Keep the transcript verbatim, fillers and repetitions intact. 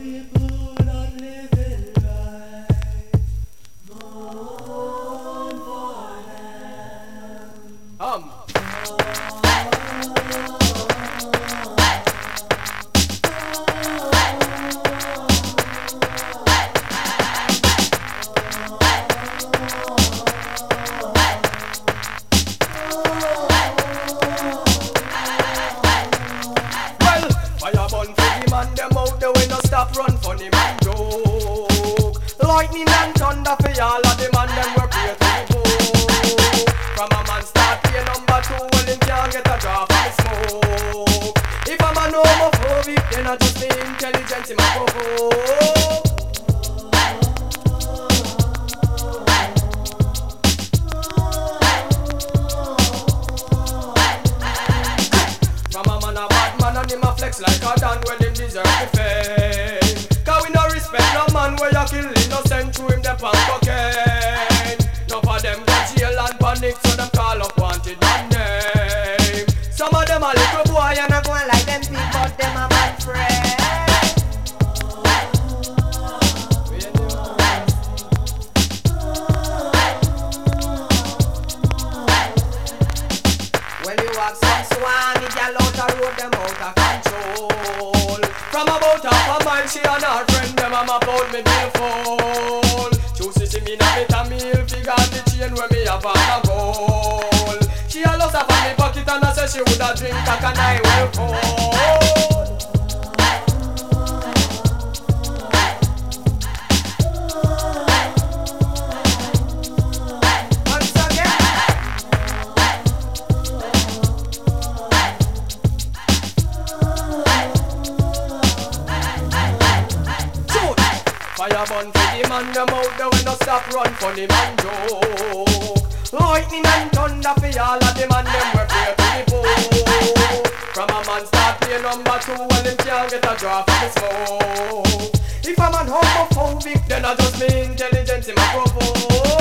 people not living right, mourn for them. Um. Run funny man joke. Lightning and thunder for all of the man them were created to go. From a man start pay number two, well him can't get a drop of the smoke. If a man homophobic, then I just be intelligent him a provoke. From a man a bad man and him a flex like a Dan, well him deserve the fame. No man where you kill innocent through him them pan cocaine. None of them got jail and panic, so them call up wanted man name. Some of them a little boy and a going like them big, but them a man friend. When you have some swan, it gal out the road, them out of control. From about half a mile, she and her friend, them a map out me beautiful. Choose see me na better meal, figure the chain where me have on a goal. She a lost her from me pocket and I say she woulda drink a can I well fall. Fire burn for the man, them out there when no stop run funny man joke. Lightning and thunder for all of the man, them were pray to the pope. From a man start play number two, well him can't get a drop of the smoke. If a man homophobic, then I just be intelligent him a provoke.